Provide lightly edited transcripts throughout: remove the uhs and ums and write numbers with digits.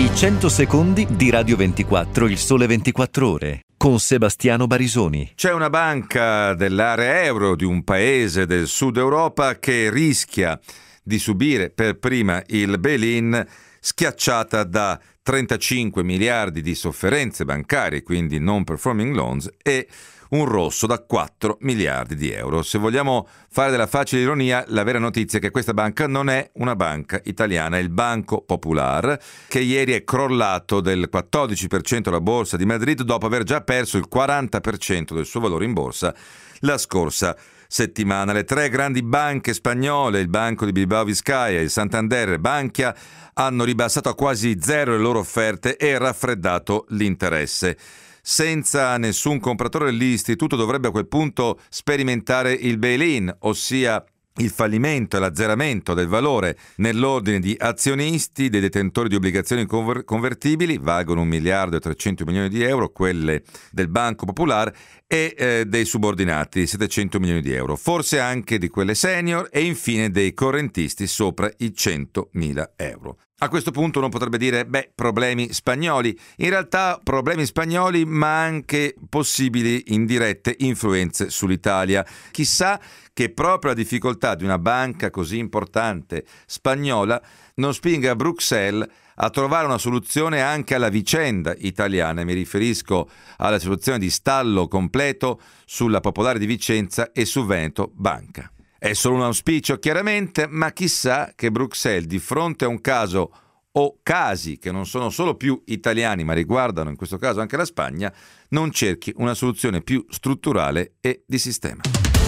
I 100 secondi di Radio 24, il sole 24 ore, con Sebastiano Barisoni. C'è una banca dell'area euro di un paese del sud Europa che rischia di subire per prima il bail-in, schiacciata da 35 miliardi di sofferenze bancarie, quindi non performing loans, e un rosso da 4 miliardi di euro. Se vogliamo fare della facile ironia, la vera notizia è che questa banca non è una banca italiana, è il Banco Popular, che ieri è crollato del 14% alla borsa di Madrid dopo aver già perso il 40% del suo valore in borsa la scorsa settimana. Le tre grandi banche spagnole, il Banco di Bilbao Vizcaya, il Santander e Bankia, hanno ribassato a quasi zero le loro offerte e raffreddato l'interesse. Senza nessun compratore, l'istituto dovrebbe a quel punto sperimentare il bail-in, ossia il fallimento e l'azzeramento del valore nell'ordine di azionisti dei detentori di obbligazioni convertibili, valgono 1 miliardo e 300 milioni di euro, quelle del Banco Popular, e dei subordinati 700 milioni di euro, forse anche di quelle senior, e infine dei correntisti sopra i 100.000 euro. A questo punto uno potrebbe dire, problemi spagnoli. In realtà problemi spagnoli, ma anche possibili indirette influenze sull'Italia. Chissà che proprio la difficoltà di una banca così importante spagnola non spinga Bruxelles a trovare una soluzione anche alla vicenda italiana. Mi riferisco alla situazione di stallo completo sulla Popolare di Vicenza e su Veneto Banca. È solo un auspicio, chiaramente, ma chissà che Bruxelles, di fronte a un caso o casi che non sono solo più italiani, ma riguardano in questo caso anche la Spagna, non cerchi una soluzione più strutturale e di sistema.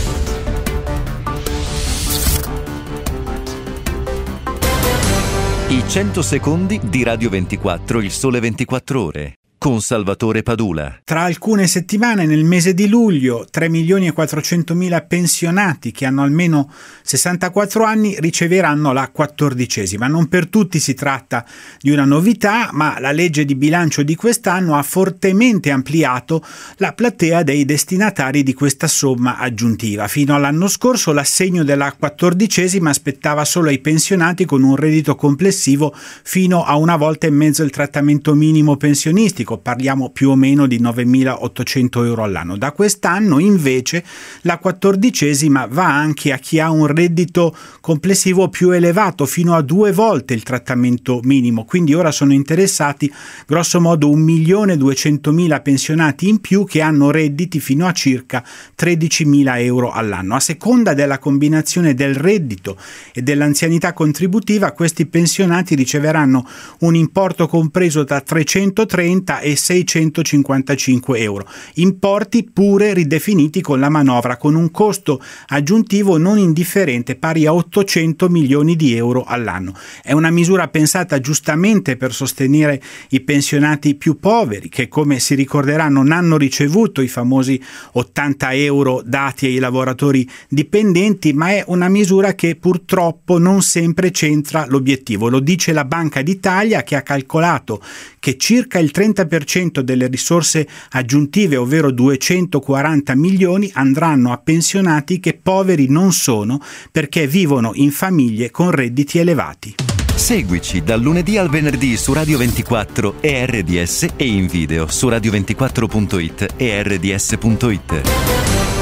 I 100 secondi di Radio 24, il sole 24 ore. Con Salvatore Padula. Tra alcune settimane, nel mese di luglio, 3.400.000 pensionati che hanno almeno 64 anni riceveranno la 14ª. Non per tutti si tratta di una novità, ma la legge di bilancio di quest'anno ha fortemente ampliato la platea dei destinatari di questa somma aggiuntiva. Fino all'anno scorso l'assegno della 14ª aspettava solo ai pensionati con un reddito complessivo fino a 1,5 volte il trattamento minimo pensionistico. Parliamo più o meno di 9.800 euro all'anno. Da quest'anno invece la 14ª va anche a chi ha un reddito complessivo più elevato, fino a 2 volte il trattamento minimo. Quindi ora sono interessati grosso modo 1.200.000 pensionati in più che hanno redditi fino a circa 13.000 euro all'anno. A seconda della combinazione del reddito e dell'anzianità contributiva, questi pensionati riceveranno un importo compreso da 330 e 655 euro, importi pure ridefiniti con la manovra, con un costo aggiuntivo non indifferente pari a 800 milioni di euro all'anno. È una misura pensata giustamente per sostenere i pensionati più poveri, che, come si ricorderà, non hanno ricevuto i famosi 80 euro dati ai lavoratori dipendenti, ma è una misura che purtroppo non sempre centra l'obiettivo. Lo dice la Banca d'Italia, che ha calcolato che circa il 30% delle risorse aggiuntive, ovvero 240 milioni, andranno a pensionati che poveri non sono perché vivono in famiglie con redditi elevati. Seguici dal lunedì al venerdì su Radio 24 e RDS e in video su radio24.it e rds.it.